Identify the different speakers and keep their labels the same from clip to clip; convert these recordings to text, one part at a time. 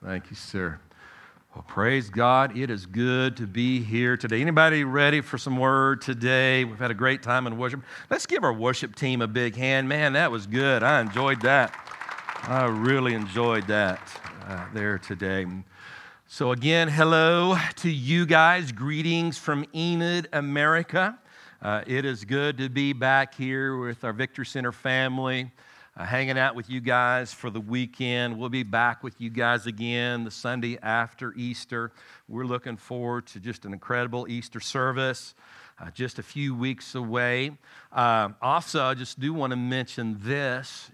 Speaker 1: Thank you, sir. Well, praise God. It is good to be here today. Anybody ready for some word today? We've had a great time in worship. Let's give our worship team a big hand. Man, that was good. I enjoyed that. I really enjoyed that there today. So again, hello to you guys. Greetings from Enid, America. It is good to be back here with our Victory Center family. Hanging out with you guys for the weekend. We'll be back with you guys again the Sunday after Easter. We're looking forward to just an incredible Easter service, just a few weeks away. Also, I just do want to mention this,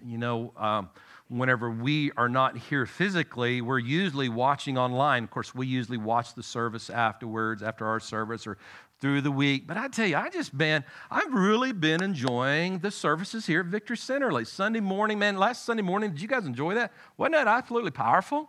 Speaker 1: whenever we are not here physically, we're usually watching online. Of course, we usually watch the service afterwards, after our service, or through the week. But I tell you, I've really been enjoying the services here at Victory Center. Like Sunday morning, man, last Sunday morning, did you guys enjoy that? Wasn't that absolutely powerful?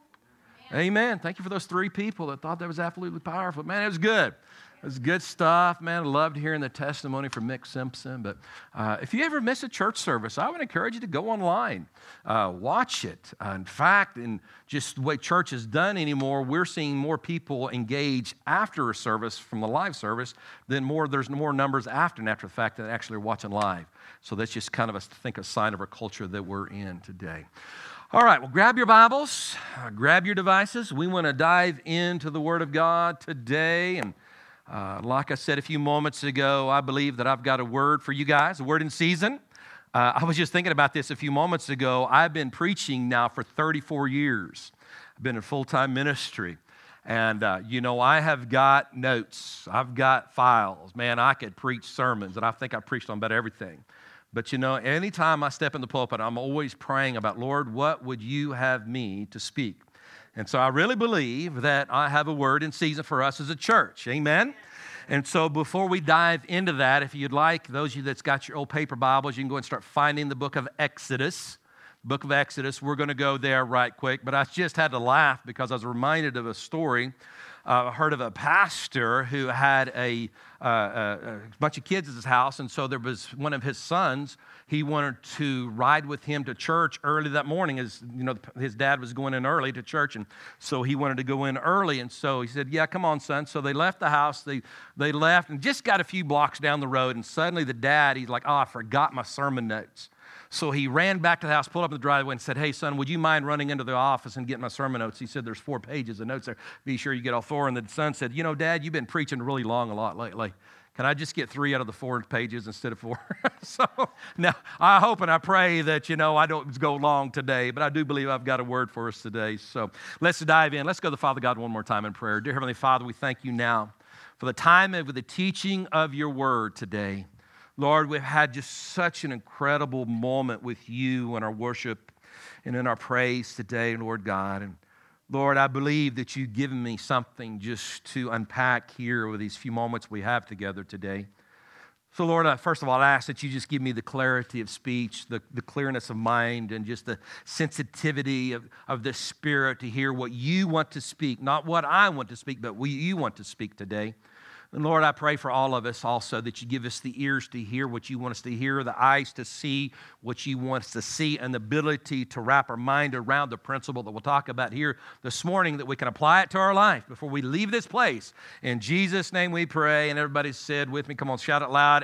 Speaker 1: Amen. Thank you for those 3 people that thought that was absolutely powerful. Man, it was good. It was good stuff, man. I loved hearing the testimony from Mick Simpson. But if you ever miss a church service, I would encourage you to go online, watch it. In fact, in just the way church is done anymore, we're seeing more people engage after a service from the live service there's more numbers after the fact that actually are watching live. So that's just kind of, a sign of our culture that we're in today. All right, well, grab your Bibles, grab your devices. We want to dive into the Word of God today. And like I said a few moments ago, I believe that I've got a word for you guys, a word in season. I was just thinking about this a few moments ago. I've been preaching now for 34 years. I've been in full-time ministry. And, I have got notes. I've got files. Man, I could preach sermons, and I think I preached on about everything. But, anytime I step in the pulpit, I'm always praying about, Lord, what would you have me to speak? And so I really believe that I have a word in season for us as a church. Amen? And so before we dive into that, if you'd like, those of you that's got your old paper Bibles, you can go and start finding the book of Exodus. Book of Exodus. We're going to go there right quick. But I just had to laugh because I was reminded of a story. I heard of a pastor who had a bunch of kids at his house, and so there was one of his sons. He wanted to ride with him to church early that morning. His dad was going in early to church, and so he wanted to go in early. And so he said, "Yeah, come on, son." So they left the house. They left and just got a few blocks down the road, and suddenly the dad, he's like, "Oh, I forgot my sermon notes." So he ran back to the house, pulled up in the driveway, and said, "Hey, son, would you mind running into the office and getting my sermon notes?" He said, "There's 4 pages of notes there. Be sure you get all 4." And the son said, "Dad, you've been preaching really long a lot lately. Can I just get 3 out of the 4 pages instead of 4? So now I hope and I pray that, I don't go long today, but I do believe I've got a word for us today. So let's dive in. Let's go to Father God one more time in prayer. Dear Heavenly Father, we thank you now for the time of the teaching of your word today. Lord, we've had just such an incredible moment with you in our worship and in our praise today, Lord God. And Lord, I believe that you've given me something just to unpack here with these few moments we have together today. So, Lord, first of all, I ask that you just give me the clarity of speech, the clearness of mind, and just the sensitivity of the Spirit to hear what you want to speak, not what I want to speak, but what you want to speak today. And Lord, I pray for all of us also that you give us the ears to hear what you want us to hear, the eyes to see what you want us to see, and the ability to wrap our mind around the principle that we'll talk about here this morning, that we can apply it to our life before we leave this place. In Jesus' name we pray, and everybody said with me, come on, shout it loud,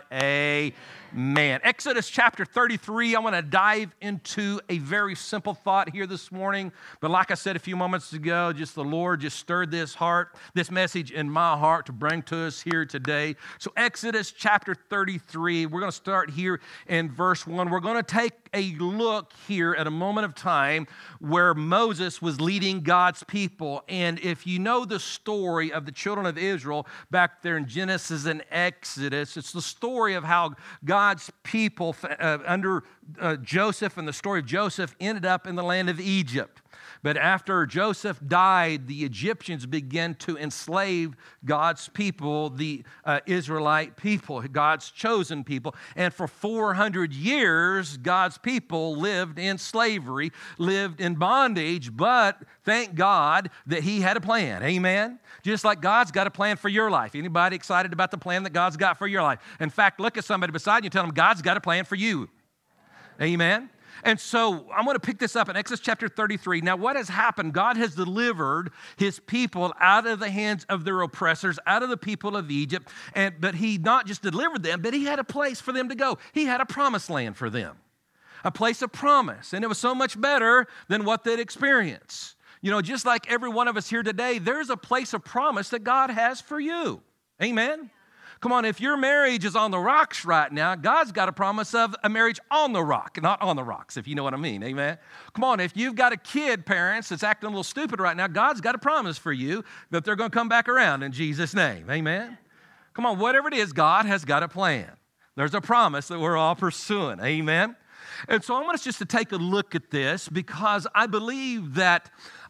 Speaker 1: amen. Exodus chapter 33, I want to dive into a very simple thought here this morning, but like I said a few moments ago, just the Lord just stirred this message in my heart to bring to us here today. So Exodus chapter 33, we're going to start here in verse 1. We're going to take a look here at a moment of time where Moses was leading God's people. And if you know the story of the children of Israel back there in Genesis and Exodus, it's the story of how God's people under Joseph and the story of Joseph ended up in the land of Egypt. But after Joseph died, the Egyptians began to enslave God's people, the Israelite people, God's chosen people. And for 400 years, God's people lived in slavery, lived in bondage, but thank God that he had a plan. Amen? Just like God's got a plan for your life. Anybody excited about the plan that God's got for your life? In fact, look at somebody beside you and tell them God's got a plan for you. Amen? And so I'm going to pick this up in Exodus chapter 33. Now, what has happened? God has delivered his people out of the hands of their oppressors, out of the people of Egypt. But he not just delivered them, but he had a place for them to go. He had a promised land for them, a place of promise. And it was so much better than what they'd experienced. You know, just like every one of us here today, there's a place of promise that God has for you. Amen? Come on, if your marriage is on the rocks right now, God's got a promise of a marriage on the rock, not on the rocks, if you know what I mean. Amen? Come on, if you've got a kid, parents, that's acting a little stupid right now, God's got a promise for you that they're going to come back around in Jesus' name. Amen? Come on, whatever it is, God has got a plan. There's a promise that we're all pursuing. Amen? And so I want us just to take a look at this because I believe that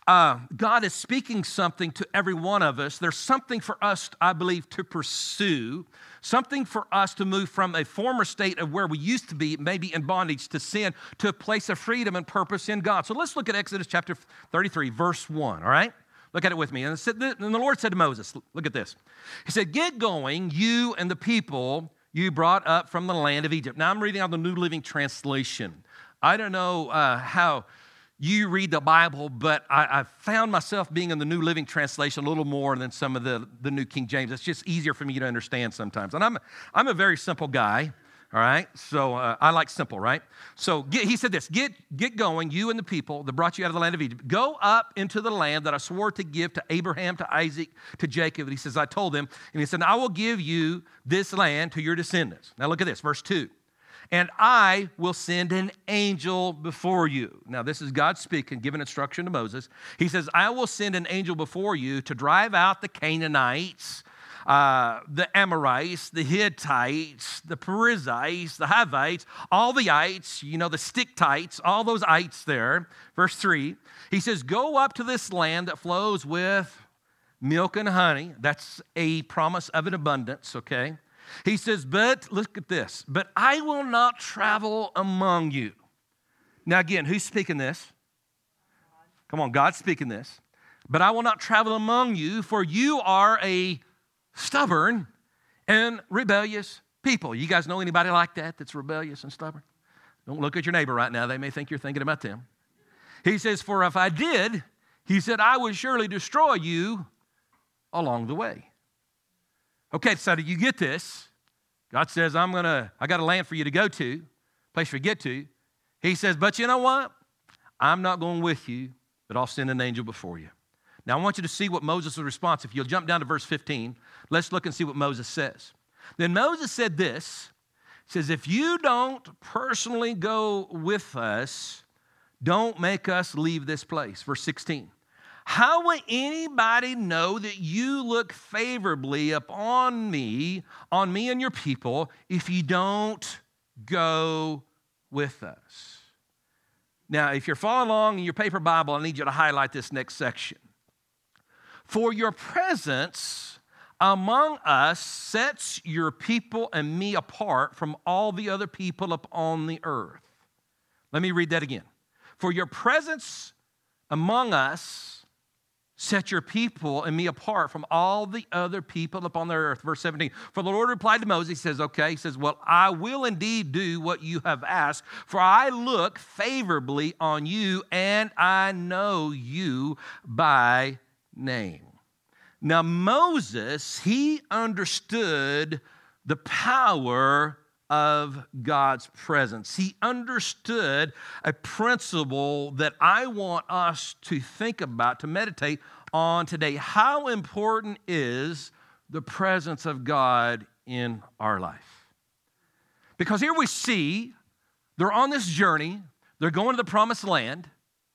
Speaker 1: God is speaking something to every one of us. There's something for us, I believe, to pursue, something for us to move from a former state of where we used to be, maybe in bondage to sin, to a place of freedom and purpose in God. So let's look at Exodus chapter 33, verse 1, all right? Look at it with me. And the Lord said to Moses, look at this. He said, "Get going, you and the people you brought up from the land of Egypt." Now, I'm reading out the New Living Translation. I don't know how you read the Bible, but I found myself being in the New Living Translation a little more than some of the New King James. It's just easier for me to understand sometimes. And I'm a very simple guy, all right? So I like simple, right? So he said this, get going, you and the people that brought you out of the land of Egypt. Go up into the land that I swore to give to Abraham, to Isaac, to Jacob. And he says, I told them, and he said, I will give you this land to your descendants. Now look at this, verse 2. And I will send an angel before you. Now, this is God speaking, giving instruction to Moses. He says, I will send an angel before you to drive out the Canaanites, the Amorites, the Hittites, the Perizzites, the Hivites, all the ites, you know, the Stickites, all those ites there. Verse 3, he says, go up to this land that flows with milk and honey. That's a promise of an abundance, okay? He says, but look at this, but I will not travel among you. Now again, who's speaking this? Come on, God's speaking this. But I will not travel among you, for you are a stubborn and rebellious people. You guys know anybody like that that's rebellious and stubborn? Don't look at your neighbor right now. They may think you're thinking about them. He says, for if I did, he said, I would surely destroy you along the way. Okay, so do you get this? God says, I got a land for you to go to, place for you to get to. He says, but you know what? I'm not going with you, but I'll send an angel before you. Now, I want you to see what Moses' response. If you'll jump down to verse 15, let's look and see what Moses says. Then Moses said this. He says, if you don't personally go with us, don't make us leave this place. Verse 16. How will anybody know that you look favorably upon me and your people, if you don't go with us? Now, if you're following along in your paper Bible, I need you to highlight this next section. For your presence among us sets your people and me apart from all the other people upon the earth. Let me read that again. For your presence among us set your people and me apart from all the other people upon the earth. Verse 17, for the Lord replied to Moses, he says, okay, he says, well, I will indeed do what you have asked, for I look favorably on you and I know you by name. Now, Moses, he understood the power of God's presence. He understood a principle that I want us to think about, to meditate on today. How important is the presence of God in our life? Because here we see they're on this journey, they're going to the promised land,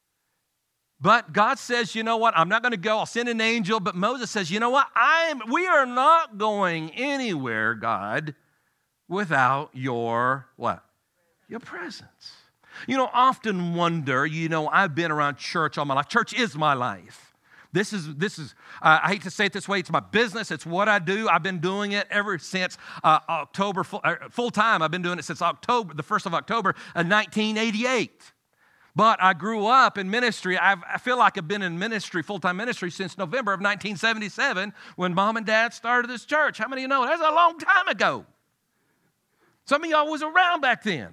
Speaker 1: but God says, you know what, I'm not going to go, I'll send an angel, but Moses says, you know what, we are not going anywhere, God, without your what? Your presence. You know, often wonder, I've been around church all my life. Church is my life. This is. I hate to say it this way. It's my business. It's what I do. I've been doing it ever since October, full time. I've been doing it since October, the 1st of October of 1988. But I grew up in ministry. I feel like I've been in ministry, full-time ministry, since November of 1977 when Mom and Dad started this church. How many of you know? That's a long time ago. Some of y'all was around back then.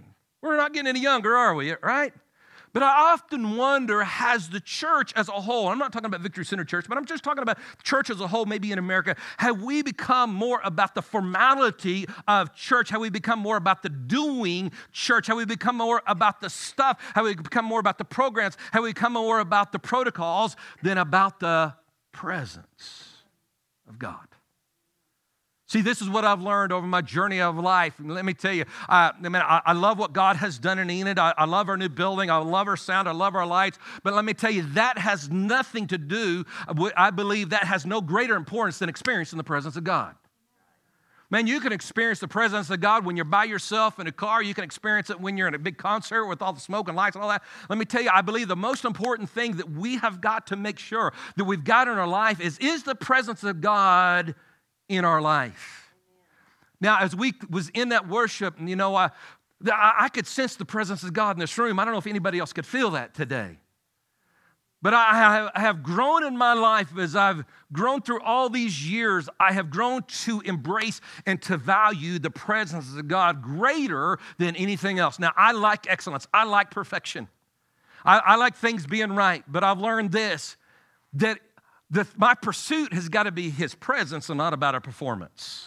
Speaker 1: We're not getting any younger, are we? Right? But I often wonder, has the church as a whole, I'm not talking about Victory Center Church, but I'm just talking about church as a whole, maybe in America, have we become more about the formality of church? Have we become more about the doing church? Have we become more about the stuff? Have we become more about the programs? Have we become more about the protocols than about the presence of God? See, this is what I've learned over my journey of life. And let me tell you, I love what God has done in Enid. I love our new building. I love our sound. I love our lights. But let me tell you, that has nothing to do, I believe that has no greater importance than experiencing the presence of God. Man, you can experience the presence of God when you're by yourself in a car. You can experience it when you're in a big concert with all the smoke and lights and all that. Let me tell you, I believe the most important thing that we have got to make sure that we've got in our life is the presence of God in our life. Now, as we was in that worship, and I could sense the presence of God in this room. I don't know if anybody else could feel that today. But I have grown in my life as I've grown through all these years. I have grown to embrace and to value the presence of God greater than anything else. Now, I like excellence. I like perfection. I like things being right. But I've learned this, that my pursuit has got to be His presence and not about a performance.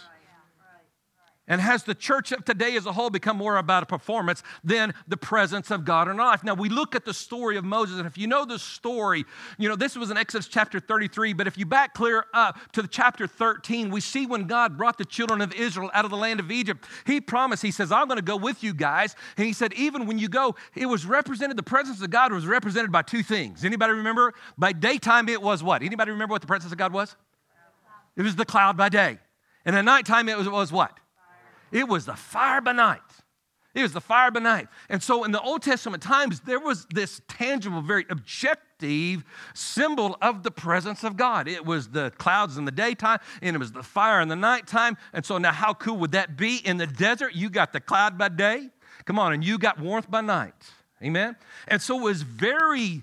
Speaker 1: And has the church of today as a whole become more about a performance than the presence of God in our life? Now, we look at the story of Moses, and if you know the story, this was in Exodus chapter 33, but if you back clear up to the chapter 13, we see when God brought the children of Israel out of the land of Egypt, He promised, He says, I'm going to go with you guys. And He said, even when you go, it was represented, the presence of God was represented by two things. Anybody remember? By daytime, it was what? Anybody remember what the presence of God was? It was the cloud by day. And at nighttime, it was what? It was the fire by night. It was the fire by night. And so in the Old Testament times, there was this tangible, very objective symbol of the presence of God. It was the clouds in the daytime, and it was the fire in the nighttime. And so now how cool would that be? In the desert, you got the cloud by day. Come on, and you got warmth by night. Amen? And so it was very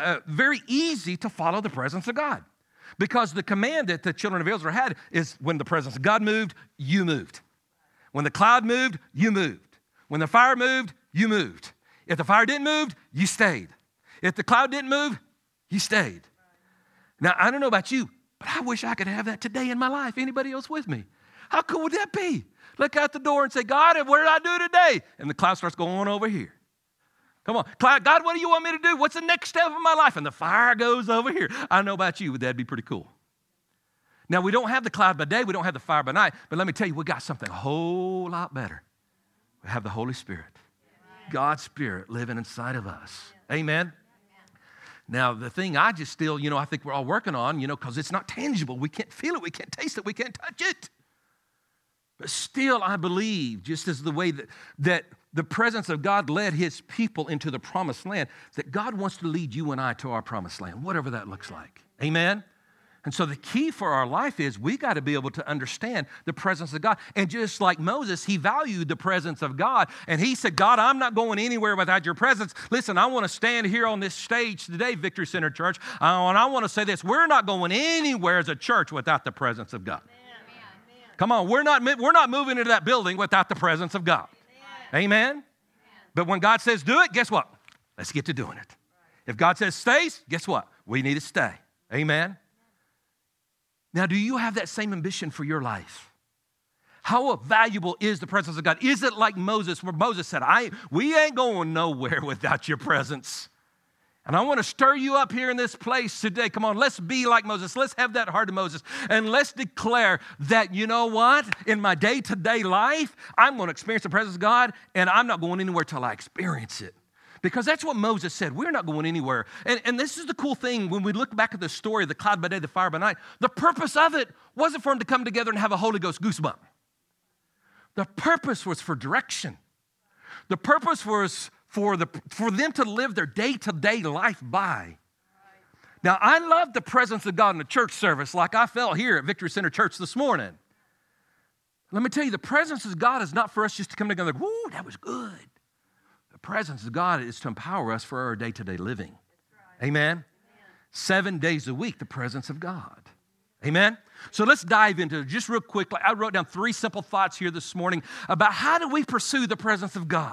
Speaker 1: easy to follow the presence of God. Because the command that the children of Israel had is when the presence of God moved, you moved. When the cloud moved, you moved. When the fire moved, you moved. If the fire didn't move, you stayed. If the cloud didn't move, you stayed. Now, I don't know about you, but I wish I could have that today in my life. Anybody else with me? How cool would that be? Look out the door and say, God, what did I do today? And the cloud starts going over here. Come on. Cloud, God, what do you want me to do? What's the next step of my life? And the fire goes over here. I don't know about you, but that'd be pretty cool. Now, we don't have the cloud by day, we don't have the fire by night, but let me tell you, we got something a whole lot better. We have the Holy Spirit, God's Spirit living inside of us. Amen? Now, the thing I just still, I think we're all working on, because it's not tangible. We can't feel it, we can't taste it, we can't touch it. But still, I believe, just as the way that the presence of God led His people into the promised land, that God wants to lead you and I to our promised land, whatever that looks like. Amen? And so the key for our life is we got to be able to understand the presence of God. And just like Moses, he valued the presence of God. And he said, God, I'm not going anywhere without your presence. Listen, I want to stand here on this stage today, Victory Center Church, and I want to say this. We're not going anywhere as a church without the presence of God. Amen. Come on, we're not moving into that building without the presence of God. Amen. Amen? But when God says do it, guess what? Let's get to doing it. If God says stays, guess what? We need to stay. Amen? Now, do you have that same ambition for your life? How valuable is the presence of God? Is it like Moses, where Moses said, we ain't going nowhere without your presence. And I want to stir you up here in this place today. Come on, let's be like Moses. Let's have that heart of Moses. And let's declare that, you know what? In my day-to-day life, I'm going to experience the presence of God, and I'm not going anywhere till I experience it. Because that's what Moses said. We're not going anywhere. And this is the cool thing when we look back at the story of the cloud by day, the fire by night. The purpose of it wasn't for them to come together and have a Holy Ghost goosebump. The purpose was for direction. The purpose was for them to live their day-to-day life by. Now, I love the presence of God in the church service like I felt here at Victory Center Church this morning. Let me tell you, the presence of God is not for us just to come together and go, woo, that was good. The presence of God is to empower us for our day-to-day living. Right. Amen? 7 days a week, the presence of God. Amen? So let's dive into it just real quickly. I wrote down 3 simple thoughts here this morning about how do we pursue the presence of God.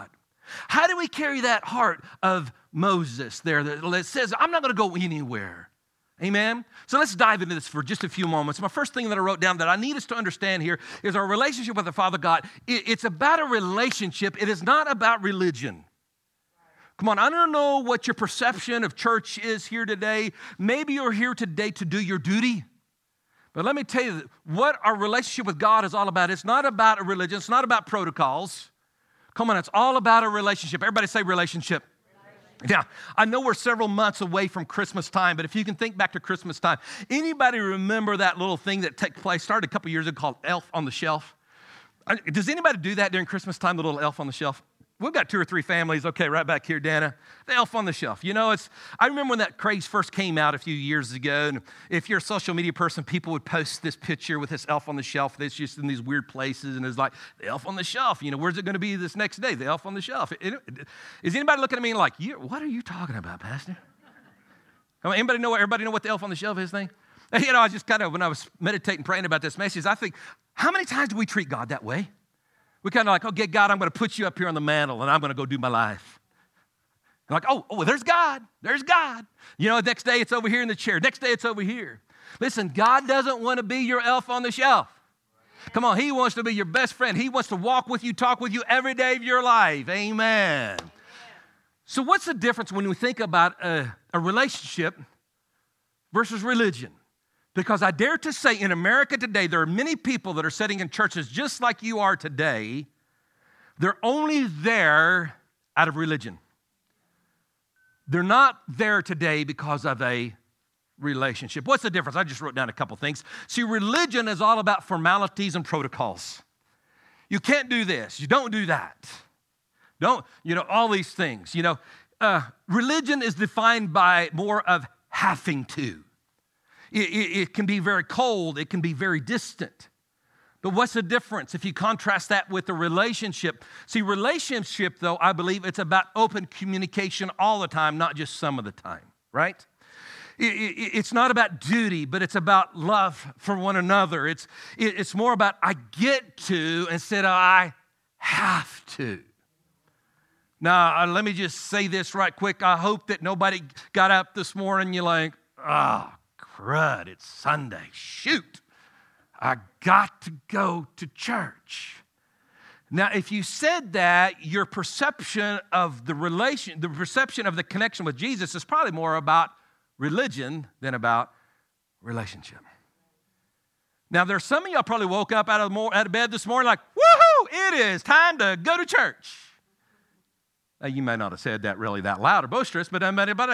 Speaker 1: How do we carry that heart of Moses there that says, I'm not going to go anywhere? Amen? So let's dive into this for just a few moments. My first thing that I wrote down that I need us to understand here is our relationship with the Father God. It's about a relationship. It is not about religion. Come on, I don't know what your perception of church is here today. Maybe you're here today to do your duty. But let me tell you what our relationship with God is all about. It's not about a religion. It's not about protocols. Come on, it's all about a relationship. Everybody say relationship. Now, I know we're several months away from Christmas time, but if you can think back to Christmas time, anybody remember that little thing that took place, started a couple years ago called Elf on the Shelf? Does anybody do that during Christmas time, the little Elf on the Shelf? We've got 2 or 3 families. Okay, right back here, Dana. The Elf on the Shelf. You know, I remember when that craze first came out a few years ago, and if you're a social media person, people would post this picture with this Elf on the Shelf that's just in these weird places, and it's like, the Elf on the Shelf. You know, where's it going to be this next day? The Elf on the Shelf. Is anybody looking at me like, what are you talking about, Pastor? Everybody know what the Elf on the Shelf is thing? You know, I just kind of, when I was meditating, praying about this message, I think, how many times do we treat God that way? We kind of like, okay, God, I'm going to put you up here on the mantle, and I'm going to go do my life. And like, well, there's God. There's God. You know, next day it's over here in the chair. Next day it's over here. Listen, God doesn't want to be your elf on the shelf. Come on, He wants to be your best friend. He wants to walk with you, talk with you every day of your life. Amen. So what's the difference when we think about a relationship versus religion? Because I dare to say in America today, there are many people that are sitting in churches just like you are today. They're only there out of religion. They're not there today because of a relationship. What's the difference? I just wrote down a couple things. See, religion is all about formalities and protocols. You can't do this. You don't do that. All these things. Religion is defined by more of having to. It can be very cold. It can be very distant. But what's the difference if you contrast that with a relationship? See, relationship, though, I believe it's about open communication all the time, not just some of the time, right? It's not about duty, but it's about love for one another. It's more about I get to instead of I have to. Now, let me just say this right quick. I hope that nobody got up this morning and you're like, crud, it's Sunday. Shoot, I got to go to church. Now, if you said that, your perception of the perception of the connection with Jesus is probably more about religion than about relationship. Now, there's some of y'all probably woke up out of bed this morning like, woohoo, it is time to go to church. Now, you may not have said that really that loud or boisterous, but I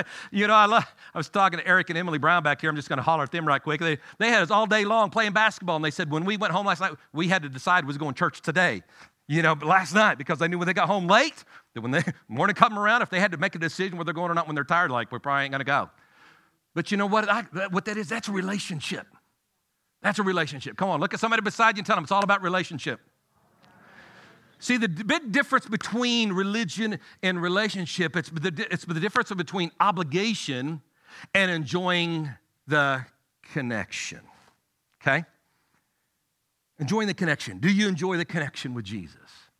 Speaker 1: was talking to Eric and Emily Brown back here. I'm just going to holler at them right quick. They had us all day long playing basketball, and they said when we went home last night, we had to decide we was going to church today. But last night, because they knew when they got home late, that when the morning come around, if they had to make a decision whether they're going or not when they're tired, like, we probably ain't going to go. But you know what? What that is, that's a relationship. That's a relationship. Come on, look at somebody beside you and tell them it's all about relationship. See, the big difference between religion and relationship, it's the difference between obligation and enjoying the connection, okay? Enjoying the connection. Do you enjoy the connection with Jesus?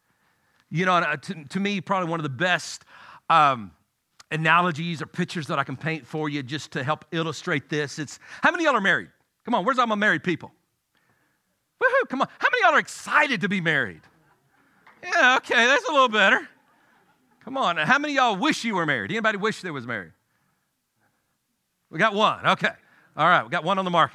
Speaker 1: To me, probably one of the best analogies or pictures that I can paint for you just to help illustrate this. It's, how many of y'all are married? Come on, where's all my married people? Woohoo, come on. How many of y'all are excited to be married? Yeah, okay, that's a little better. Come on, how many of y'all wish you were married? Anybody wish they was married? We got one, okay. All right, we got one on the market.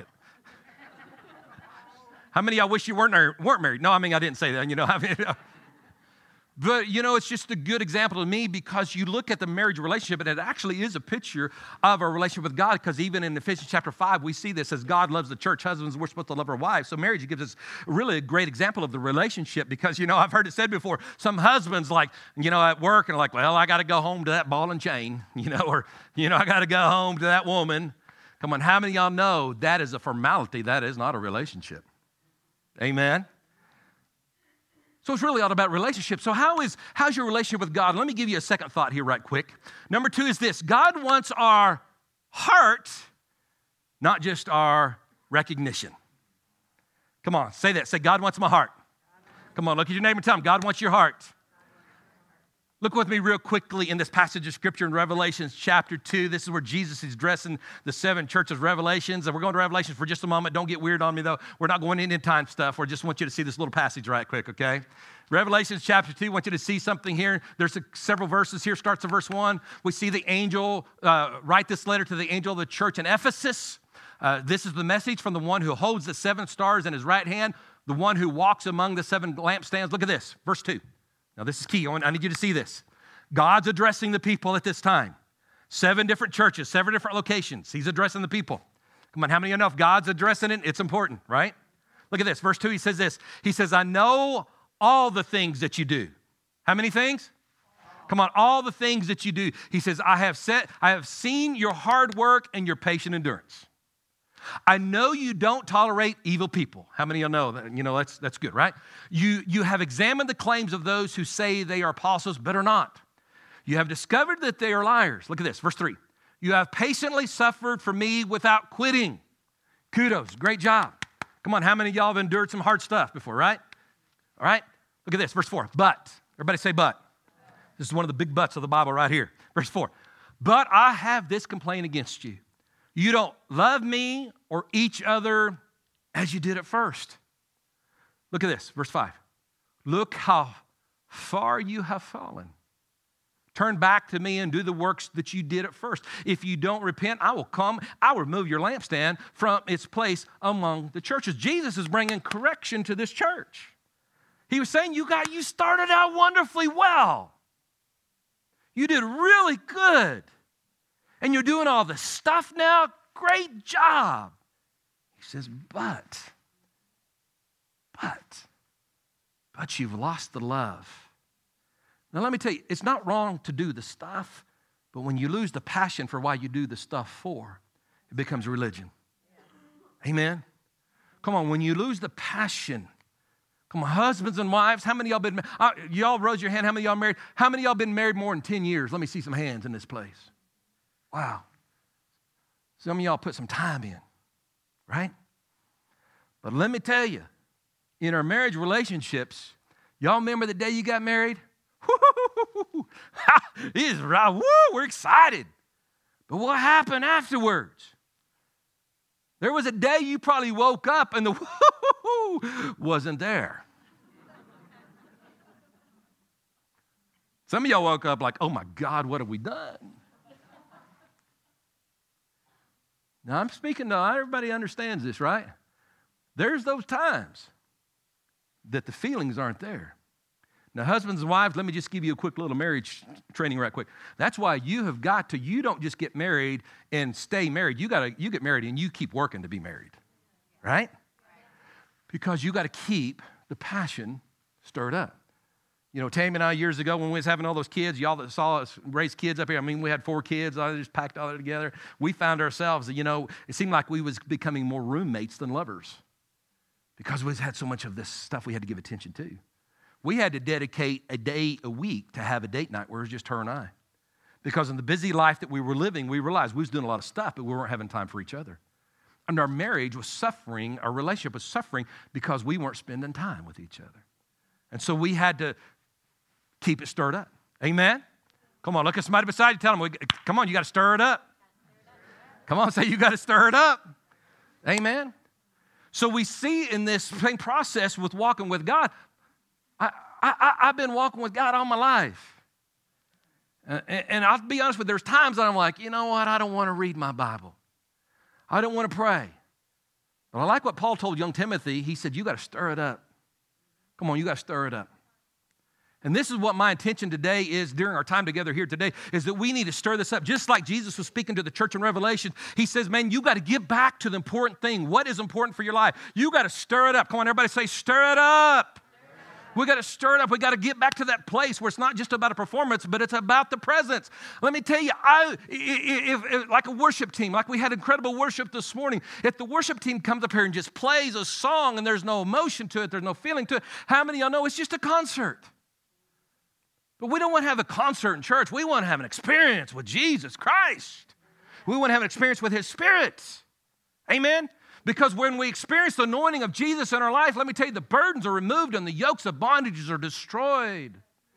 Speaker 1: How many of y'all wish you weren't married? No, I didn't say that, But, it's just a good example to me because you look at the marriage relationship and it actually is a picture of a relationship with God because even in Ephesians chapter 5, we see this as God loves the church. Husbands, we're supposed to love our wives. So marriage gives us really a great example of the relationship because, I've heard it said before, some husbands at work and like, well, I got to go home to that ball and chain, or, I got to go home to that woman. Come on, how many of y'all know that is a formality? That is not a relationship. Amen? So it's really all about relationships. So how's your relationship with God? Let me give you a second thought here right quick. Number 2 is this. God wants our heart, not just our recognition. Come on, say that. Say, God wants my heart. Come on, look at your neighbor and tell him, God wants your heart. Look with me real quickly in this passage of Scripture in Revelation chapter 2. This is where Jesus is addressing the 7 churches of Revelations. And we're going to Revelations for just a moment. Don't get weird on me, though. We're not going into time stuff. We just want you to see this little passage right quick, okay? Revelation chapter 2, I want you to see something here. There's several verses here. Starts at verse 1. We see the angel write this letter to the angel of the church in Ephesus. This is the message from the one who holds the 7 stars in his right hand, the one who walks among the 7 lampstands. Look at this, verse 2. Now, this is key. I need you to see this. God's addressing the people at this time. 7 different churches, 7 different locations. He's addressing the people. Come on, how many of you know if God's addressing it, it's important, right? Look at this. Verse 2, he says this. He says, I know all the things that you do. How many things? Come on, all the things that you do. He says, I have seen your hard work and your patient endurance. I know you don't tolerate evil people. How many of you know that? You know, that's good, right? You have examined the claims of those who say they are apostles, but are not. You have discovered that they are liars. Look at this, verse 3. You have patiently suffered for me without quitting. Kudos, great job. Come on, how many of y'all have endured some hard stuff before, right? All right, look at this, verse 4. But, everybody say but. This is one of the big buts of the Bible right here. Verse 4. But I have this complaint against you. You don't love me or each other as you did at first. Look at this, verse 5. Look how far you have fallen. Turn back to me and do the works that you did at first. If you don't repent, I will come. I will remove your lampstand from its place among the churches. Jesus is bringing correction to this church. He was saying, you started out wonderfully well. You did really good. And you're doing all this stuff now. Great job. He says, but you've lost the love. Now, let me tell you, it's not wrong to do the stuff, but when you lose the passion for why you do the stuff for, it becomes religion. Amen? Come on, when you lose the passion, come on, husbands and wives, how many of y'all been married? Y'all raise your hand, how many of y'all married? How many of y'all been married more than 10 years? Let me see some hands in this place. Wow. Some of y'all put some time in, right? But let me tell you, in our marriage relationships, y'all remember the day you got married? We're excited. But what happened afterwards? There was a day you probably woke up and the wasn't there. Some of y'all woke up like, oh my God, what have we done? Now, I'm speaking to everybody understands this, right? There's those times that the feelings aren't there. Now, husbands and wives, let me just give you a quick little marriage training right quick. That's why you don't just get married and stay married. You get married and you keep working to be married, right? Because you got to keep the passion stirred up. You know, Tammy and I years ago when we was having all those kids, y'all that saw us raise kids up here, I mean, we had 4 kids, I just packed all that together. We found ourselves, it seemed like we was becoming more roommates than lovers because we had so much of this stuff we had to give attention to. We had to dedicate a day a week to have a date night where it was just her and I. Because in the busy life that we were living, we realized we was doing a lot of stuff, but we weren't having time for each other. And our marriage was suffering, our relationship was suffering because we weren't spending time with each other. And so we had to keep it stirred up. Amen? Come on, look at somebody beside you, tell them, come on, you got to stir it up. Come on, say you got to stir it up. Amen? So we see in this same process with walking with God, I've been walking with God all my life. And I'll be honest with you, there's times that I'm like, you know what, I don't want to read my Bible. I don't want to pray. But I like what Paul told young Timothy. He said, you got to stir it up. Come on, you got to stir it up. And this is what my intention today is during our time together here today, is that we need to stir this up. Just like Jesus was speaking to the church in Revelation, he says, man, you got to get back to the important thing. What is important for your life? You got to stir it up. Come on, everybody say, stir it up. We got to stir it up. We got to get back to that place where it's not just about a performance, but it's about the presence. Let me tell you, if like a worship team, like we had incredible worship this morning, if the worship team comes up here and just plays a song and there's no emotion to it, there's no feeling to it, how many of y'all know it's just a concert? But we don't want to have a concert in church. We want to have an experience with Jesus Christ. We want to have an experience with His Spirit. Amen? Because when we experience the anointing of Jesus in our life, let me tell you, the burdens are removed and the yokes of bondages are destroyed. Amen.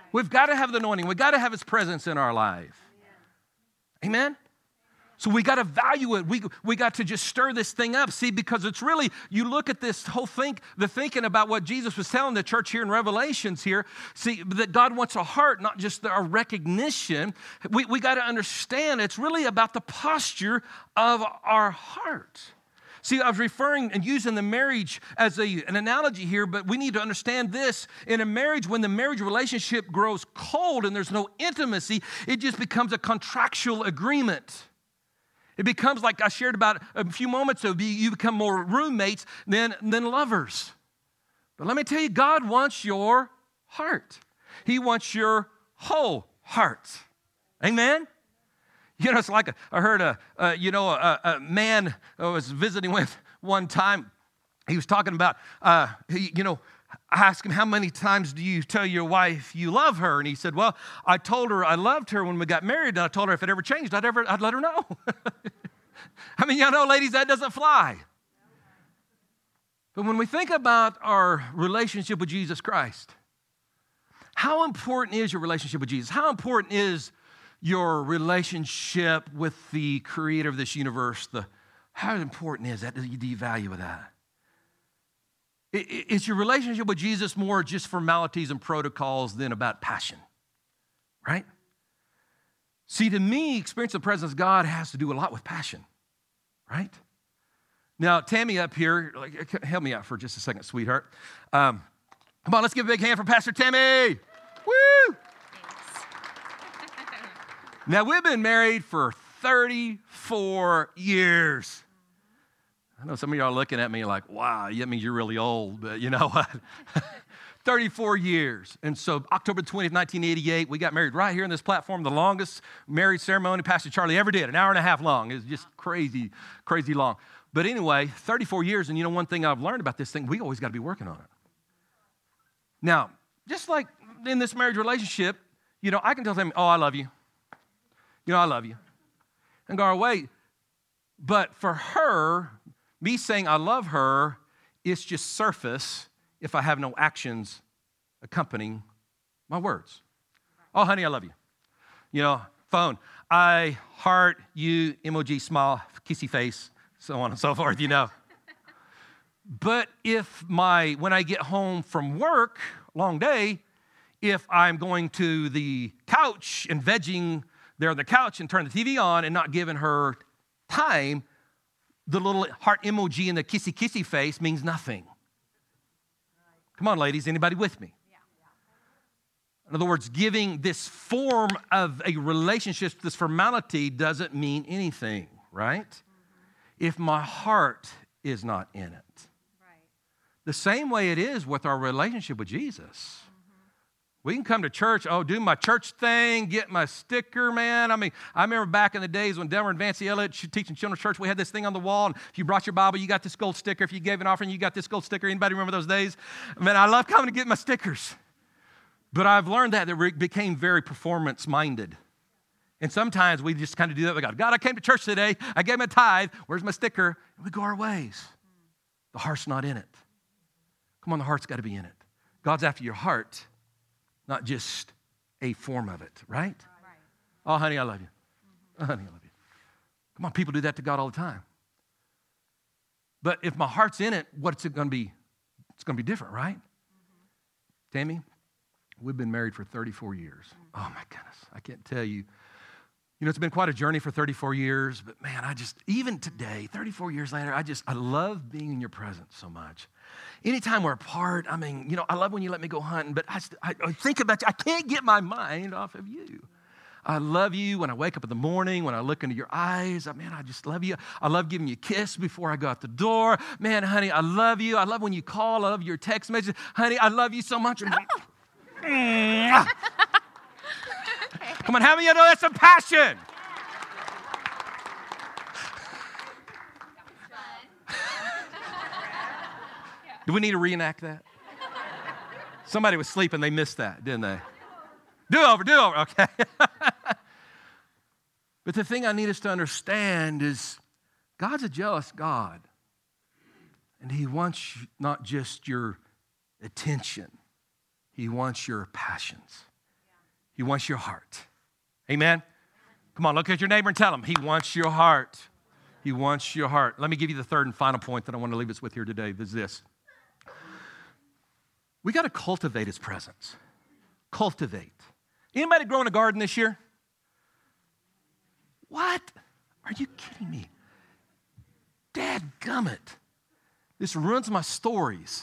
Speaker 1: We've got to have the anointing. We've got to have His presence in our life. Amen? So we got to value it. We got to just stir this thing up. See, because it's really, you look at this whole thing, the thinking about what Jesus was telling the church here in Revelations here. See, that God wants a heart, not just a recognition. We got to understand it's really about the posture of our heart. See, I was referring and using the marriage as an analogy here, but we need to understand this. In a marriage, when the marriage relationship grows cold and there's no intimacy, it just becomes a contractual agreement. It becomes like I shared about a few moments ago, you become more roommates than lovers. But let me tell you, God wants your heart. He wants your whole heart. Amen? You know, it's like I heard a man I was visiting with one time. He was talking about, I asked him, how many times do you tell your wife you love her? And he said, well, I told her I loved her when we got married, and I told her if it ever changed, I'd let her know. I mean, you know, ladies, that doesn't fly. But when we think about our relationship with Jesus Christ, how important is your relationship with Jesus? How important is your relationship with the creator of this universe? How important is that? Do you value that? Is your relationship with Jesus more just formalities and protocols than about passion? Right? See, to me, experience the presence of God has to do a lot with passion. Right? Now, Tammy up here, help me out for just a second, sweetheart. Come on, let's give a big hand for Pastor Tammy. Woo! Now, we've been married for 34 years. I know some of y'all are looking at me like, wow, that means you're really old. But you know what? 34 years. And so October 20th, 1988, we got married right here on this platform, the longest marriage ceremony Pastor Charlie ever did, an hour and a half long. It was just crazy, crazy long. But anyway, 34 years, and you know one thing I've learned about this thing, we always got to be working on it. Now, just like in this marriage relationship, you know, I can tell them, oh, I love you. You know, I love you. And go our way. But for her, me saying I love her, it's just surface if I have no actions accompanying my words. Oh, honey, I love you. You know, phone. I heart you, emoji, smile, kissy face, so on and so forth, you know. But when I get home from work, long day, if I'm going to the couch and vegging there on the couch and turn the TV on and not giving her time, the little heart emoji and the kissy kissy face means nothing. Come on, ladies, anybody with me? In other words, giving this form of a relationship, this formality, doesn't mean anything, right? If my heart is not in it. Right. The same way it is with our relationship with Jesus. We can come to church, do my church thing, get my sticker, man. I mean, I remember back in the days when Delmer and Vancy Elliott teaching children's church, we had this thing on the wall, and if you brought your Bible, you got this gold sticker. If you gave an offering, you got this gold sticker. Anybody remember those days? Man, I love coming to get my stickers. But I've learned that we became very performance-minded. And sometimes we just kind of do that with God. God, I came to church today. I gave my tithe. Where's my sticker? And we go our ways. The heart's not in it. Come on, the heart's got to be in it. God's after your heart, not just a form of it, right? Oh, honey, I love you. Oh, honey, I love you. Come on, people do that to God all the time. But if my heart's in it, what's it going to be? It's going to be different, right? Tammy, we've been married for 34 years. Oh, my goodness. I can't tell you. You know, it's been quite a journey for 34 years, but man, even today, 34 years later, I love being in your presence so much. Anytime we're apart, I mean, you know, I love when you let me go hunting, but I think about you. I can't get my mind off of you. I love you when I wake up in the morning, when I look into your eyes. Man, I just love you. I love giving you a kiss before I go out the door. Man, honey, I love you. I love when you call. I love your text message. Honey, I love you so much. Come on, how many of you know that's some passion? Do we need to reenact that? Somebody was sleeping, they missed that, didn't they? Do over, okay. But the thing I need us to understand is God's a jealous God. And He wants not just your attention. He wants your passions. He wants your heart. Amen? Come on, look at your neighbor and tell him, he wants your heart. He wants your heart. Let me give you the third and final point that I want to leave us with here today. Is this. We got to cultivate his presence. Cultivate. Anybody growing a garden this year? What? Are you kidding me? Dadgummit. This ruins my stories.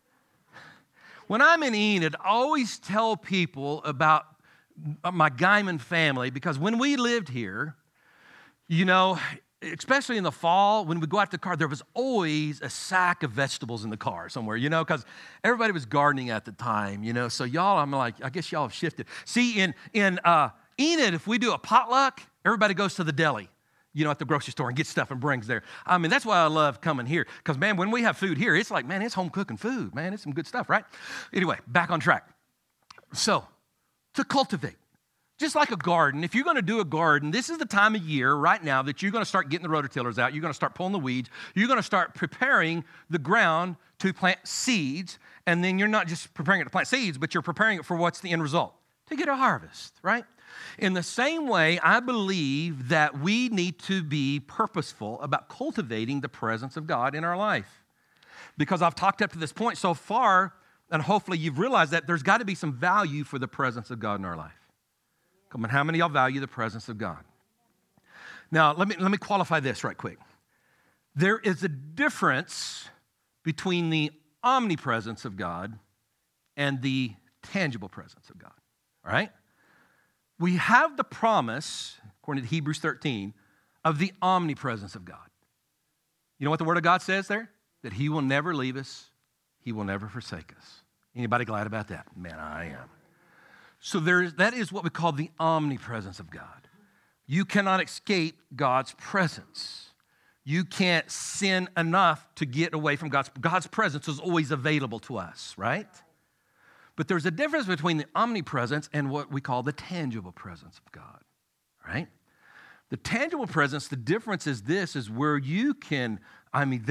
Speaker 1: When I'm in Enid, I always tell people about my Guyman family, because when we lived here, you know, especially in the fall, when we go out to the car, there was always a sack of vegetables in the car somewhere, you know, because everybody was gardening at the time, you know. So y'all, I'm like, I guess y'all have shifted. See, in Enid, if we do a potluck, everybody goes to the deli, you know, at the grocery store and gets stuff and brings there. I mean, that's why I love coming here, because, man, when we have food here, it's like, man, it's home cooking food, man. It's some good stuff, right? Anyway, back on track. So, to cultivate. Just like a garden, if you're going to do a garden, this is the time of year right now that you're going to start getting the rototillers out. You're going to start pulling the weeds. You're going to start preparing the ground to plant seeds. And then you're not just preparing it to plant seeds, but you're preparing it for what's the end result? To get a harvest, right? In the same way, I believe that we need to be purposeful about cultivating the presence of God in our life. Because I've talked up to this point so far, and hopefully you've realized that there's got to be some value for the presence of God in our life. Come on, how many of y'all value the presence of God? Now, let me qualify this right quick. There is a difference between the omnipresence of God and the tangible presence of God, all right? We have the promise, according to Hebrews 13, of the omnipresence of God. You know what the Word of God says there? That He will never leave us. He will never forsake us. Anybody glad about that? Man, I am. So that is what we call the omnipresence of God. You cannot escape God's presence. You can't sin enough to get away from God's presence is always available to us, right? But there's a difference between the omnipresence and what we call the tangible presence of God, right? The tangible presence, the difference is this, is where you can, I mean,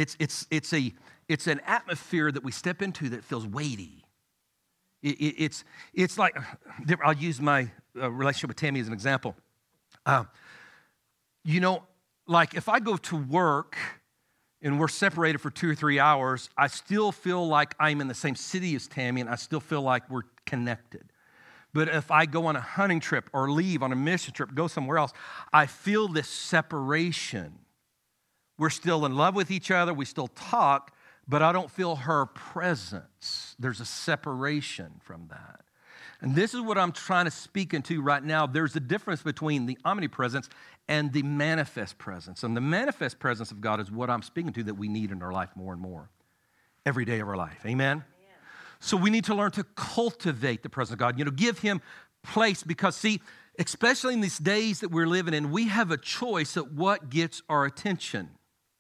Speaker 1: it's an atmosphere that we step into that feels weighty. It's like, I'll use my relationship with Tammy as an example. You know, like if I go to work and we're separated for 2 or 3 hours, I still feel like I'm in the same city as Tammy, and I still feel like we're connected. But if I go on a hunting trip or leave on a mission trip, go somewhere else, I feel this separation. We're still in love with each other, we still talk, but I don't feel her presence. There's a separation from that. And this is what I'm trying to speak into right now. There's a difference between the omnipresence and the manifest presence. And the manifest presence of God is what I'm speaking to that we need in our life more and more every day of our life. Amen? So we need to learn to cultivate the presence of God. You know, give Him place because, see, especially in these days that we're living in, we have a choice at what gets our attention.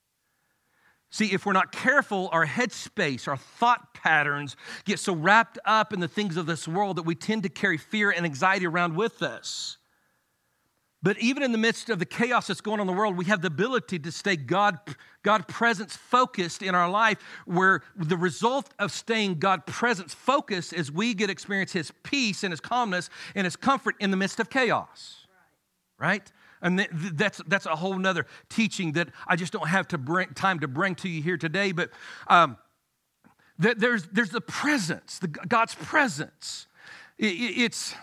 Speaker 1: See, if we're not careful, our headspace, our thought patterns get so wrapped up in the things of this world that we tend to carry fear and anxiety around with us. But even in the midst of the chaos that's going on in the world, we have the ability to stay God presence focused in our life, where the result of staying God presence focused is we get to experience His peace and His calmness and His comfort in the midst of chaos. Right? And that's a whole nother teaching that I just don't have time to bring to you here today. But there's the presence, God's presence. If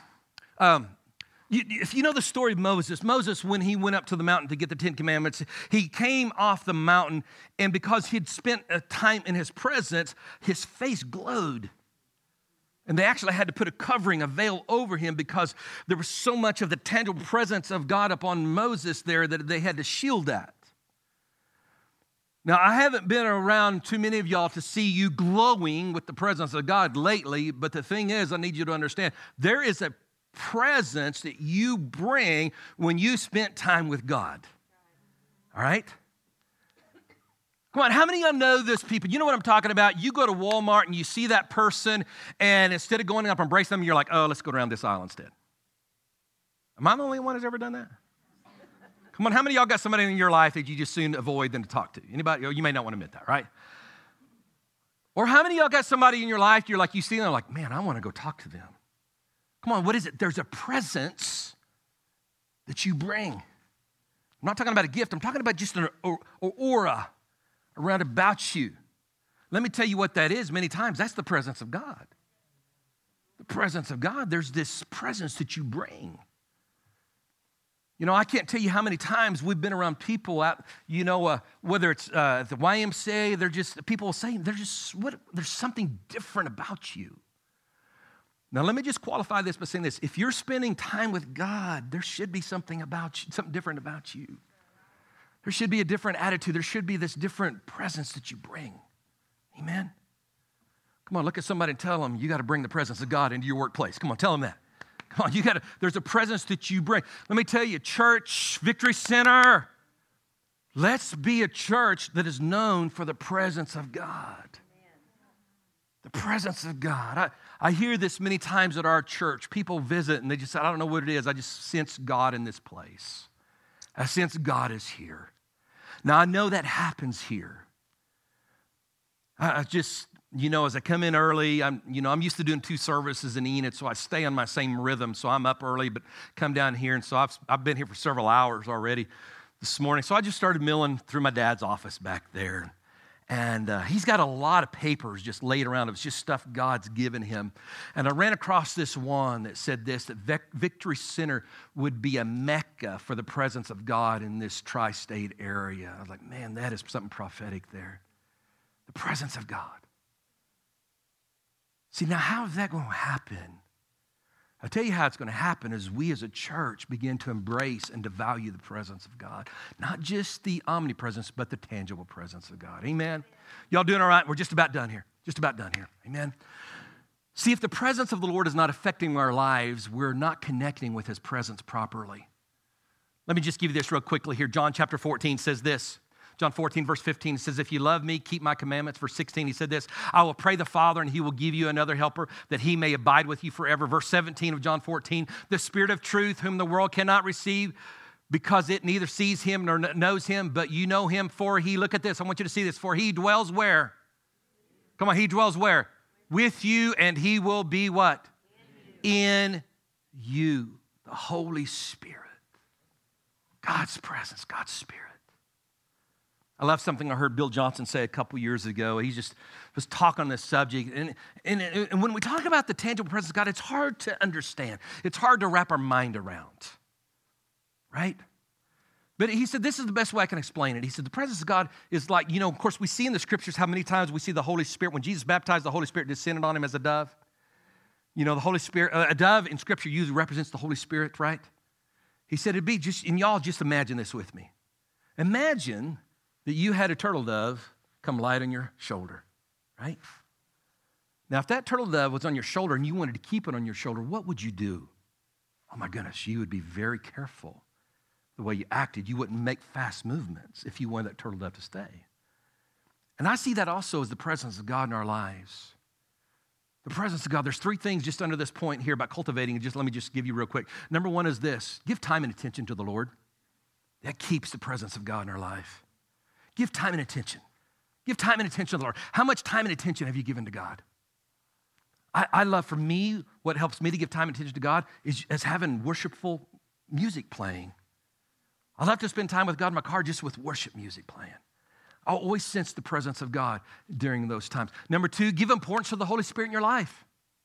Speaker 1: you know the story of Moses, when he went up to the mountain to get the 10 Commandments, he came off the mountain, and because he'd spent a time in His presence, his face glowed. And they actually had to put a covering, a veil over him because there was so much of the tangible presence of God upon Moses there that they had to shield that. Now, I haven't been around too many of y'all to see you glowing with the presence of God lately, but the thing is, I need you to understand, there is a presence that you bring when you spent time with God. All right? Come on, how many of y'all know this people? You know what I'm talking about? You go to Walmart and you see that person, and instead of going up and embracing them, you're like, oh, let's go around this aisle instead. Am I the only one who's ever done that? Come on, how many of y'all got somebody in your life that you just soon avoid than to talk to? Anybody? You may not want to admit that, right? Or how many of y'all got somebody in your life, you're like, you see them, like, man, I want to go talk to them. Come on, what is it? There's a presence that you bring. I'm not talking about a gift. I'm talking about just an aura around about you. Let me tell you what that is many times. That's the presence of God. The presence of God, there's this presence that you bring. You know, I can't tell you how many times we've been around people out, you know, whether it's at the YMCA, people will say, there's something different about you. Now, let me just qualify this by saying this. If you're spending time with God, there should be something about you, something different about you. There should be a different attitude. There should be this different presence that you bring. Amen? Come on, look at somebody and tell them you got to bring the presence of God into your workplace. Come on, tell them that. Come on, there's a presence that you bring. Let me tell you, church, Victory Center, let's be a church that is known for the presence of God. The presence of God. I hear this many times at our church. People visit and they just say, I don't know what it is. I just sense God in this place. I sense God is here. Now, I know that happens here. I just, you know, as I come in early, I'm used to doing 2 services in Enid, so I stay on my same rhythm. So I'm up early, but come down here. And so I've been here for several hours already this morning. So I just started milling through my dad's office back there. And he's got a lot of papers just laid around. It's just stuff God's given him. And I ran across this one that said this, that Victory Center would be a mecca for the presence of God in this tri-state area. I was like, man, that is something prophetic there. The presence of God. See, now how is that going to happen? I'll tell you how it's going to happen as we as a church begin to embrace and to value the presence of God. Not just the omnipresence, but the tangible presence of God. Amen? Y'all doing all right? We're just about done here. Just about done here. Amen? See, if the presence of the Lord is not affecting our lives, we're not connecting with His presence properly. Let me just give you this real quickly here. John chapter 14 says this. John 14, verse 15 says, if you love me, keep my commandments. Verse 16, he said this, I will pray the Father, and he will give you another helper, that he may abide with you forever. Verse 17 of John 14, the Spirit of truth, whom the world cannot receive, because it neither sees him nor knows him, but you know him, for he, look at this, I want you to see this, for he dwells where? Come on, he dwells where? With you, and he will be what? In you. The Holy Spirit. God's presence, God's Spirit. I love something I heard Bill Johnson say a couple years ago. He just was talking on this subject. And when we talk about the tangible presence of God, it's hard to understand. It's hard to wrap our mind around, right? But he said, this is the best way I can explain it. He said, the presence of God is like, you know, of course, we see in the scriptures how many times we see the Holy Spirit. When Jesus baptized, the Holy Spirit descended on him as a dove. You know, the Holy Spirit, a dove in scripture usually represents the Holy Spirit, right? He said it'd be just, and y'all just imagine this with me. Imagine that you had a turtle dove come light on your shoulder, right? Now, if that turtle dove was on your shoulder and you wanted to keep it on your shoulder, what would you do? Oh my goodness, you would be very careful the way you acted. You wouldn't make fast movements if you wanted that turtle dove to stay. And I see that also as the presence of God in our lives. The presence of God. There's 3 things just under this point here about cultivating. Let me just give you real quick. Number 1 is this. Give time and attention to the Lord. That keeps the presence of God in our life. Give time and attention. Give time and attention to the Lord. How much time and attention have you given to God? I love, for me, what helps me to give time and attention to God is having worshipful music playing. I love to spend time with God in my car just with worship music playing. I'll always sense the presence of God during those times. Number 2, give importance to the Holy Spirit in your life.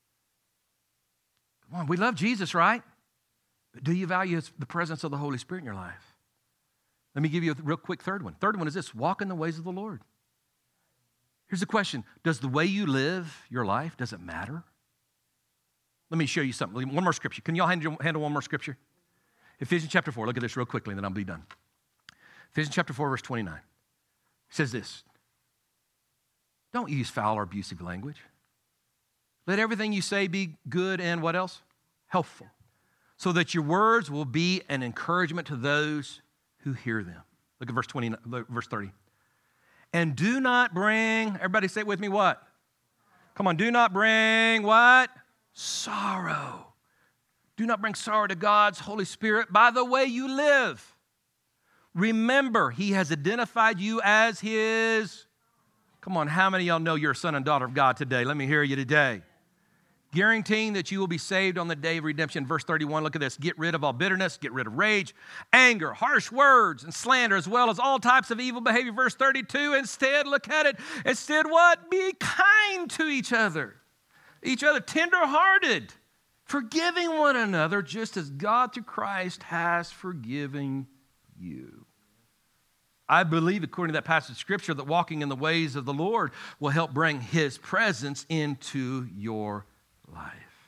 Speaker 1: Come on, we love Jesus, right? But do you value the presence of the Holy Spirit in your life? Let me give you a real quick third one. Third one is this, walk in the ways of the Lord. Here's the question, does the way you live your life, does it matter? Let me show you something. One more scripture. Can y'all handle one more scripture? Ephesians chapter 4, look at this real quickly and then I'll be done. Ephesians chapter 4, verse 29. It says this, don't use foul or abusive language. Let everything you say be good and what else? Helpful. So that your words will be an encouragement to those who hear them. Look at verse 30. And do not bring, everybody say it with me, what? Come on, do not bring what? Sorrow. Do not bring sorrow to God's Holy Spirit by the way you live. Remember, He has identified you as His. Come on, how many of y'all know you're a son and daughter of God today? Let me hear you today. guaranteeing that you will be saved on the day of redemption. Verse 31, look at this. Get rid of all bitterness, get rid of rage, anger, harsh words, and slander, as well as all types of evil behavior. Verse 32, instead, look at it. Instead, what? Be kind to each other, tender-hearted, forgiving one another, just as God through Christ has forgiven you. I believe, according to that passage of Scripture, that walking in the ways of the Lord will help bring His presence into your life.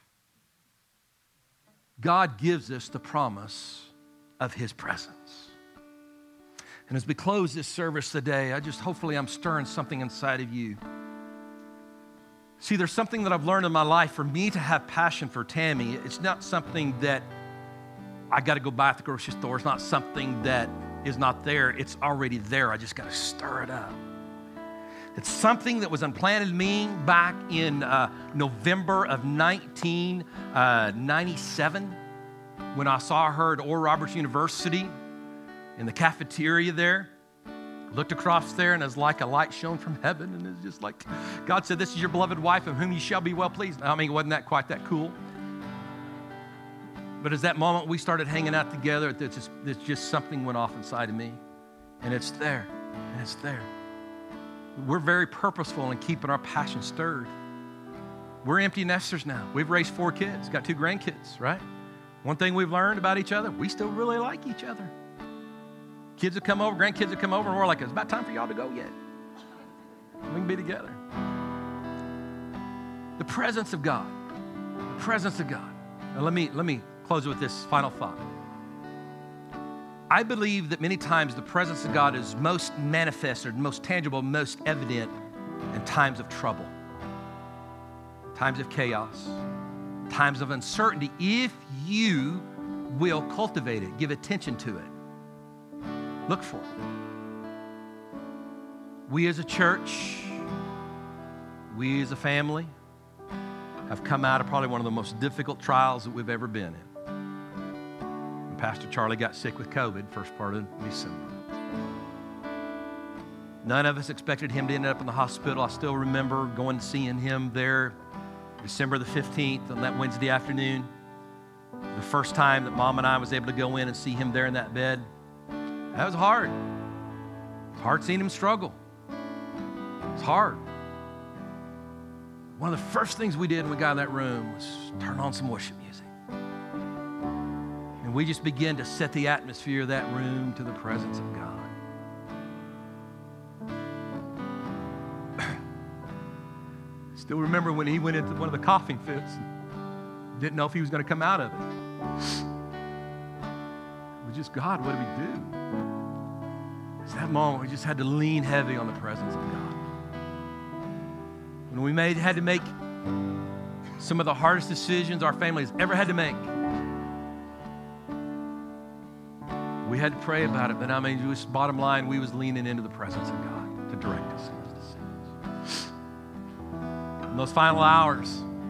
Speaker 1: God gives us the promise of His presence. And as we close this service today, hopefully I'm stirring something inside of you. See, there's something that I've learned in my life. For me to have passion for Tammy, it's not something that I got to go buy at the grocery store. It's not something that is not there. It's already there. I just got to stir it up. It's something that was implanted in me back in November of 1997 when I saw her at Oral Roberts University in the cafeteria there. Looked across there, and it's like a light shone from heaven, and it's just like God said, "This is your beloved wife, of whom you shall be well pleased." I mean, wasn't that quite that cool? But as that moment we started hanging out together, it's just something went off inside of me, and it's there, and it's there. We're very purposeful in keeping our passion stirred. We're empty nesters now. We've raised 4 kids, got 2 grandkids, right? One thing we've learned about each other, we still really like each other. Kids have come over, grandkids have come over, and we're like, it's about time for y'all to go yet. We can be together. The presence of God. The presence of God. Now let me close with this final thought. I believe that many times the presence of God is most manifested, most tangible, most evident in times of trouble, times of chaos, times of uncertainty, if you will cultivate it, give attention to it. Look for it. We as a church, we as a family have come out of probably one of the most difficult trials that we've ever been in. When Pastor Charlie got sick with COVID, first part of December. None of us expected him to end up in the hospital. I still remember going and seeing him there December the 15th on that Wednesday afternoon. The first time that Mom and I was able to go in and see him there in that bed. That was hard. It's hard seeing him struggle. It's hard. One of the first things we did when we got in that room was turn on some worship music. And we just began to set the atmosphere of that room to the presence of God. Still remember when he went into one of the coughing fits and didn't know if he was going to come out of it. It was just, God, what do we do? It's that moment we just had to lean heavy on the presence of God. When we had to make some of the hardest decisions our family has ever had to make, we had to pray about it. But I mean, just bottom line, we was leaning into the presence of God to direct us in those decisions. In those final hours,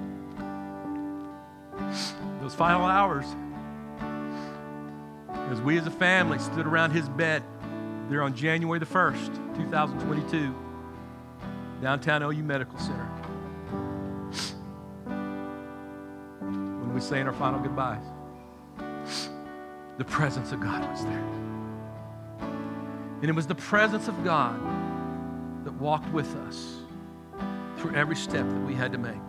Speaker 1: as we as a family stood around his bed there on January the 1st, 2022, downtown OU Medical Center, when we saying our final goodbyes, the presence of God was there. And it was the presence of God that walked with us through every step that we had to make.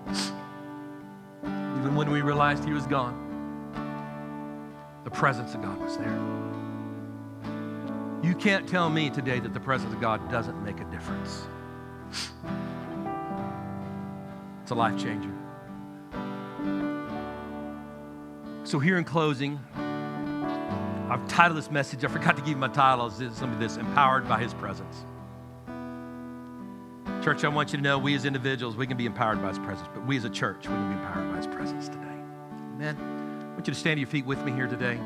Speaker 1: Even when we realized he was gone, the presence of God was there. You can't tell me today that the presence of God doesn't make a difference. It's a life changer. So here in closing, I've titled this message, I forgot to give you my title, is some of this, Empowered by His Presence. Church, I want you to know, we as individuals, we can be empowered by His presence, but we as a church, we can be empowered by His presence today. Amen. I want you to stand to your feet with me here today.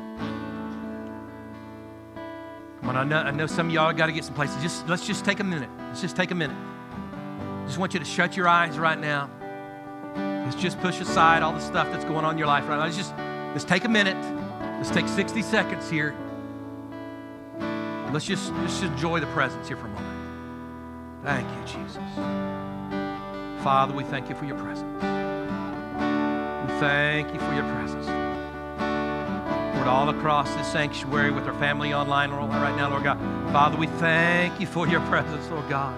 Speaker 1: Come on, I know some of y'all got to get some places. Let's just take a minute. Let's just take a minute. I just want you to shut your eyes right now. Let's just push aside all the stuff that's going on in your life right now. Let's take a minute. Let's take 60 seconds here. Let's just enjoy the presence here for a moment. Thank you, Jesus. Father, we thank you for your presence. thank you for your presence. Lord, all across this sanctuary with our family online right now, Lord God. Father, we thank you for your presence, Lord God.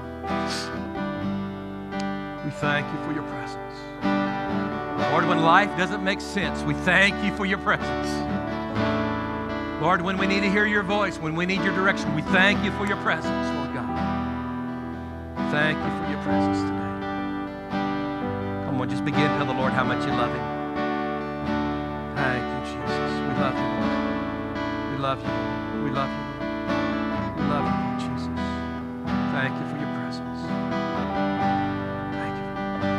Speaker 1: We thank you for your presence. Lord, when life doesn't make sense, we thank you for your presence. Lord, when we need to hear your voice, when we need your direction, we thank you for your presence, Lord God. Thank you for your presence today. Come on, just begin to tell the Lord how much you love him. Thank you, Jesus. We love you, Lord. We love you, Lord. We love you, Lord. We love you, Lord Jesus. Thank you for your presence. Thank you.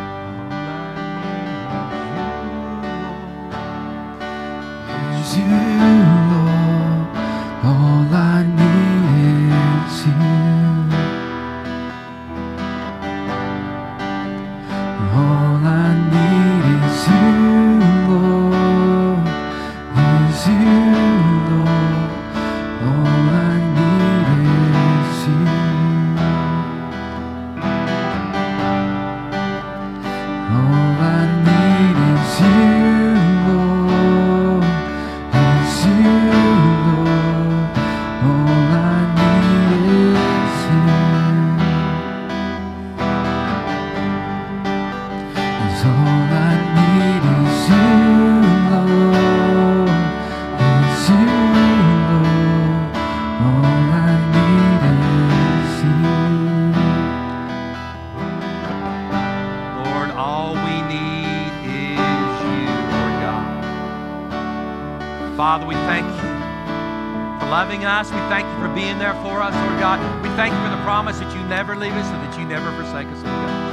Speaker 2: Is you, Lord. All I need is you. All I need is you, Lord. Is you, Lord. All I need is you. All I need is you, Lord. Is you, Lord. All I need is you. Is all I need is you, Lord. Is you, Lord. All I need is you.
Speaker 1: Lord, all we need is you, Lord God. Father, we thank you for loving us. We thank you for being there for us, Lord God. We thank you for the promise that you never leave us and that you never forsake us, Lord God.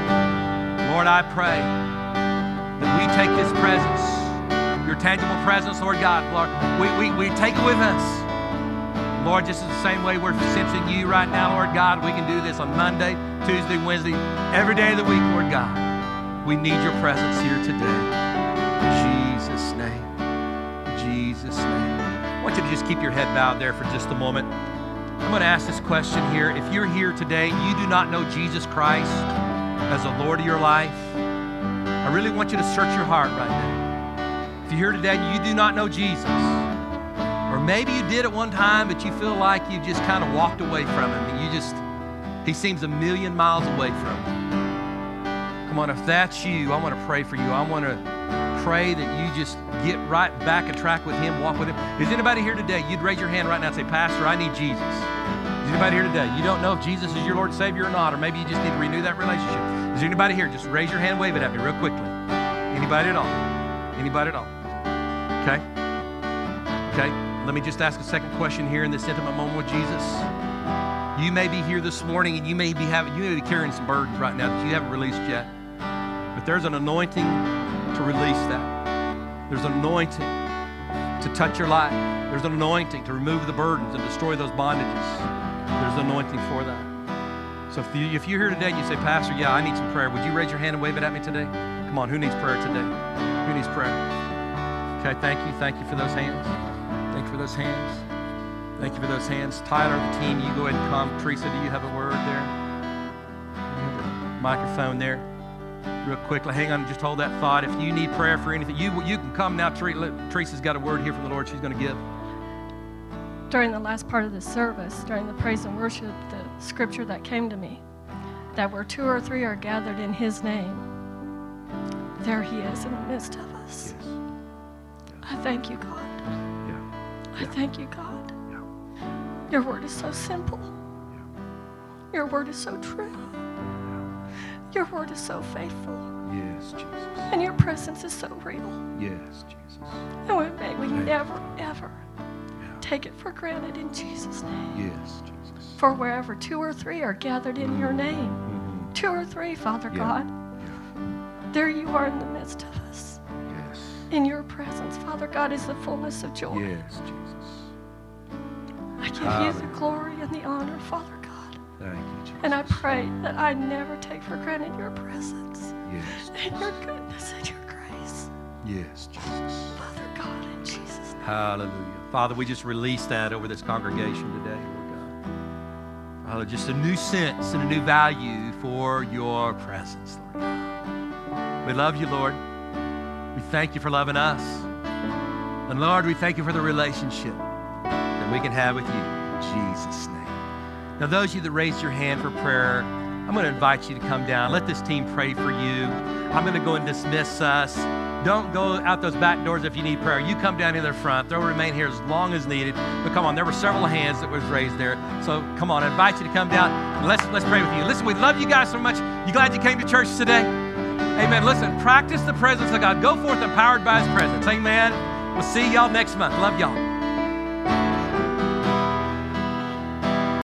Speaker 1: Lord, I pray that we take this presence, your tangible presence, Lord God. Lord, we take it with us. Lord, just in the same way we're sensing you right now, Lord God, we can do this on Monday, Tuesday, Wednesday, every day of the week, Lord God. We need your presence here today. In Jesus' name. In Jesus' name. I want you to just keep your head bowed there for just a moment. I'm going to ask this question here. If you're here today, you do not know Jesus Christ as the Lord of your life, I really want you to search your heart right now. If you're here today and you do not know Jesus, or maybe you did at one time, but you feel like you just kind of walked away from him and he seems a million miles away from you. Come on, if that's you, I want to pray for you. I want to pray that you just get right back on track with him, walk with him. Is anybody here today, you'd raise your hand right now and say, Pastor, I need Jesus. Is anybody here today, you don't know if Jesus is your Lord and Savior or not, or maybe you just need to renew that relationship. Is there anybody here? Just raise your hand, wave it at me real quickly. Anybody at all? Anybody at all? Okay. Okay. Let me just ask a second question here in this intimate moment with Jesus. You may be here this morning and you may be carrying some burdens right now that you haven't released yet. But there's an anointing to release that. There's an anointing to touch your life. There's an anointing to remove the burdens and destroy those bondages. There's an anointing for that. So if you're here today and you say, Pastor, yeah, I need some prayer, would you raise your hand and wave it at me today? Come on, who needs prayer today? Who needs prayer? Okay, thank you. Thank you for those hands. Thank you for those hands. Thank you for those hands. Tyler, the team, you go ahead and come. Teresa, do you have a word there? You have a microphone there. Real quickly, hang on, just hold that thought. If you need prayer for anything, you can come now. Teresa's got a word here from the Lord she's going to give.
Speaker 3: During the last part of the service, during the praise and worship, the scripture that came to me, that where 2 or 3 are gathered in his name, there he is in the midst of us.
Speaker 1: Yes.
Speaker 3: I thank you, God.
Speaker 1: Yeah.
Speaker 3: I thank you, God.
Speaker 1: Yeah.
Speaker 3: Your word is so simple.
Speaker 1: Yeah.
Speaker 3: Your word is so true. Your word is so faithful.
Speaker 1: Yes, Jesus.
Speaker 3: And your presence is so real.
Speaker 1: Yes, Jesus.
Speaker 3: And may we never, ever
Speaker 1: Yeah.
Speaker 3: take it for granted in Jesus' name.
Speaker 1: Yes, Jesus.
Speaker 3: For wherever 2 or 3 are gathered in your name,
Speaker 1: Mm-hmm.
Speaker 3: 2 or 3, Father
Speaker 1: Yeah.
Speaker 3: God,
Speaker 1: Yeah.
Speaker 3: there you are in the midst of us.
Speaker 1: Yes.
Speaker 3: In your presence, Father God, is the fullness of joy.
Speaker 1: Yes, Jesus.
Speaker 3: I give you
Speaker 1: Hallelujah.
Speaker 3: the glory and the honor, Father God.
Speaker 1: Thank you, Jesus.
Speaker 3: And I pray that I never take for granted your presence
Speaker 1: Yes,
Speaker 3: and your goodness and your grace,
Speaker 1: yes, Jesus.
Speaker 3: Father God, in Jesus' name.
Speaker 1: Hallelujah. Father, we just release that over this congregation today, Lord God. Father, just a new sense and a new value for your presence, Lord God. We love you, Lord. We thank you for loving us. And Lord, we thank you for the relationship that we can have with you in Jesus' name. Now, those of you that raised your hand for prayer, I'm going to invite you to come down. Let this team pray for you. I'm going to go and dismiss us. Don't go out those back doors if you need prayer. You come down here to the front. They'll remain here as long as needed. But come on, there were several hands that was raised there. So come on, I invite you to come down and let's pray with you. Listen, we love you guys so much. You glad you came to church today? Amen. Listen, practice the presence of God. Go forth empowered by His presence. Amen. We'll see y'all next month. Love y'all.